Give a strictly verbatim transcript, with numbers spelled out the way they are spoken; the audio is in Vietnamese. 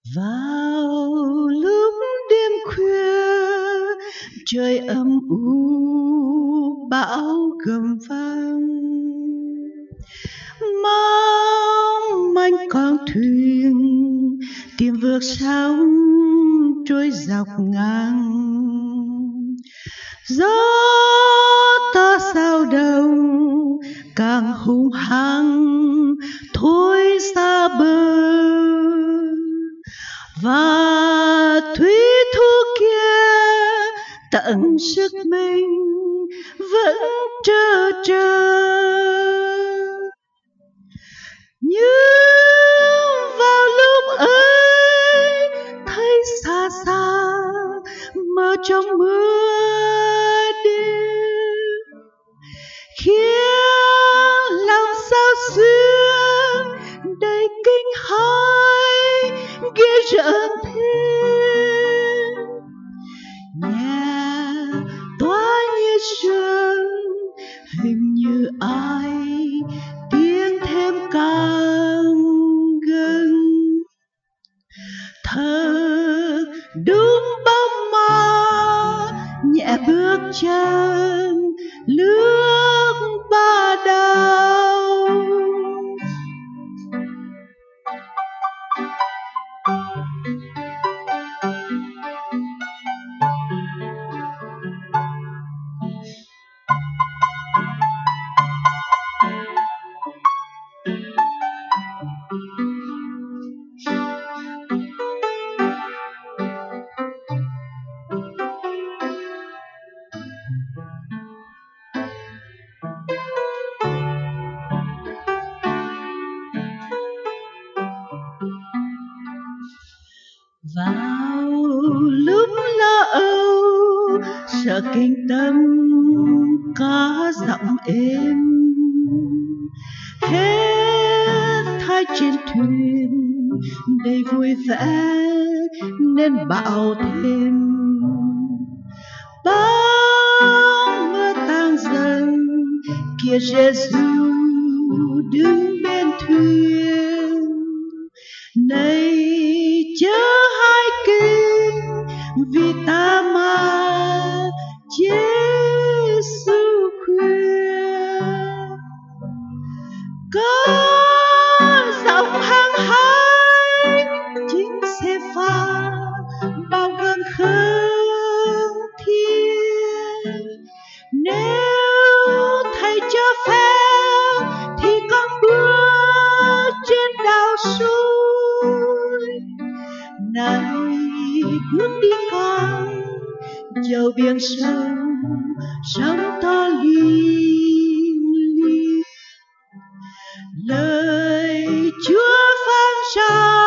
Vào lúc đêm khuya trời âm u bão gầm vang, mong manh con thuyền tìm vượt sóng trôi dọc ngang. Gió to sao đầu càng hung hăng thổi xa bờ, và thủy thủ kia tận sức mình vẫn trơ trơ. Nhưng vào lúc ấy thấy xa xa mơ trong mưa đêm, khiến lòng sao xưa đầy kinh hãi ghê rợn thêm. Nhà tỏa như sương, hình như ai tiến thêm càng gần. Thật đúng bóng ma nhẹ bước chân lướt ba đau. Vào lúc lo âu sợ kinh tâm có giọng êm, hết thai trên thuyền đầy vui vẻ nên bão thêm. Bão mưa tan dần kia Giêsu đứng bên thuyền, này chớ hai kinh vì ta mà Giêsu khuyên. Có giọng hăng hái chính xe pha bao gương khấn thiên, nếu Thầy cho phép thì con bước trên đảo suối. Này bước đi con, dầu biển sâu sóng to liên liên, lời Chúa phán ra